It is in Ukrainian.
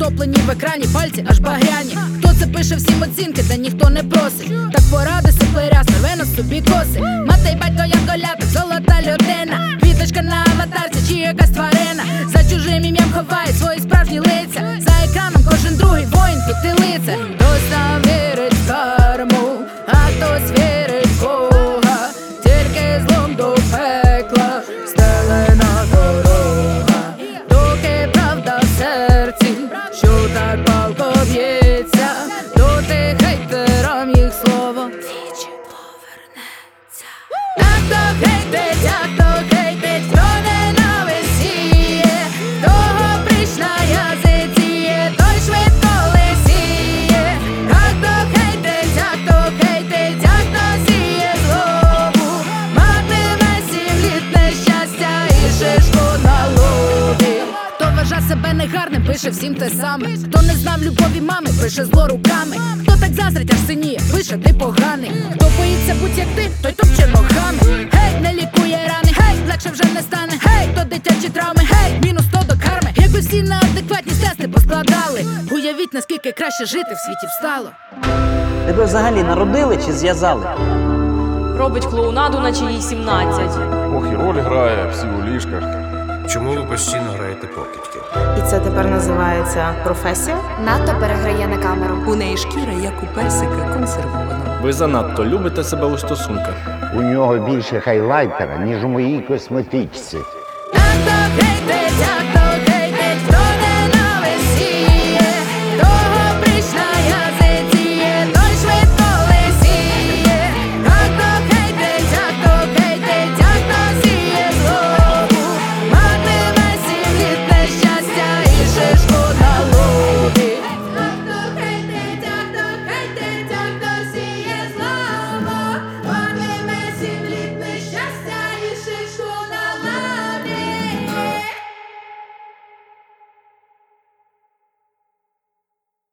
втоплені в екрані, пальці аж багряні. Хто це пише всім оцінки, та ніхто не просить. Так поради сиплеря, рве на собі коси. Мати й батько янголяток, золота людина. Квіточка на аватарці чи якась тварина. За чужим ім'ям ховає свої справжні лиця. За екраном кожен другий воїн, тут і лицар. Хтось там вірить в карму, а хтось вірить в Бога. Тільки злом до пекла стелена дорога. Доки правда в серці, що так палко б'ється, доти хейтерам їх слово двічі повернеться. А хто хейтить, а хто хейтить, хто ненависіє, того пріч на язиціє, той швидко лисіє. А хто хейтить, а хто хейтить, а хто сіє злобу, матиме 7 літ нещастя і шишку на лобі. Хто вважає себе негарним, пише всім те саме. Хто не знав любові мами, пише зло руками. Хто так заздрить, аж синіє, пише ти поганий. Хто боїться будь як ти, той топче ногами. Гей, не лікує рани, гей, легше вже не стане. Гей, то дитячі травми, гей, мінус 100 до карми. Якби всі на адекватність тести поскладали, уявіть, наскільки краще жити в світі встало. Тебе взагалі народили чи зв'язали? Робить клоунаду, наче їй 17. Ох, і роль грає, всі у ліжках. Чому ви постійно граєте покидьки? І це тепер називається професія? Надто переграє на камеру. У неї шкіра, як у персика, консервована. Ви занадто любите себе у стосунках. У нього більше хайлайтера, ніж у моїй косметичці. А хто хейтить, а